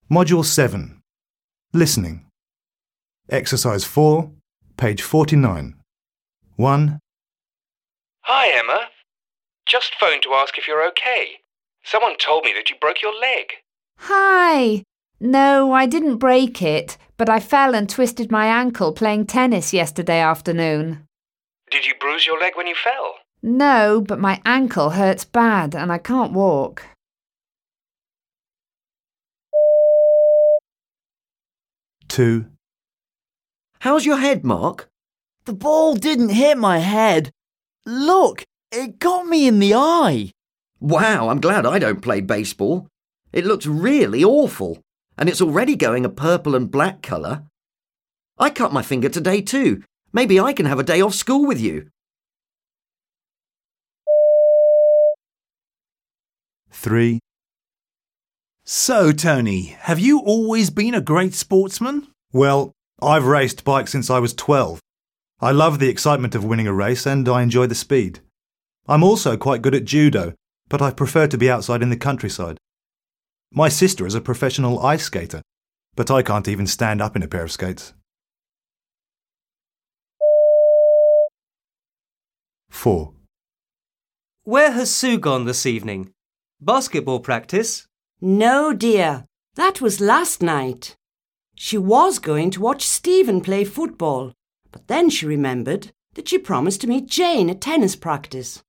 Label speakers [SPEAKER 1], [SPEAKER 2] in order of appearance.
[SPEAKER 1] Module 7. Listening. Exercise 4, page 49. 1.
[SPEAKER 2] Hi, Emma. Just phoned to ask if you're okay. Someone told me that you broke your leg.
[SPEAKER 3] Hi. No, I didn't break it, but I fell and twisted my ankle playing tennis yesterday afternoon.
[SPEAKER 2] Did you bruise your leg when you fell?
[SPEAKER 3] No, but my ankle hurts bad and I can't walk.
[SPEAKER 1] 2.
[SPEAKER 4] How's your head, Mark? The ball didn't hit my head. Look, it got me in the eye. Wow, I'm glad I don't play baseball. It looks really awful, and it's already going a purple and black colour. I cut my finger today too. Maybe I can have a day off school with you.
[SPEAKER 1] 3.
[SPEAKER 5] So, Tony, have you always been a great sportsman?
[SPEAKER 1] Well, I've raced bikes since I was 12. I love the excitement of winning a race and I enjoy the speed. I'm also quite good at judo, but I prefer to be outside in the countryside. My sister is a professional ice skater, but I can't even stand up in a pair of skates. 4.
[SPEAKER 6] Where has Sue gone this evening? Basketball practice?
[SPEAKER 7] No, dear. That was last night. She was going to watch Stephen play football, but then she remembered that she promised to meet Jane at tennis practice.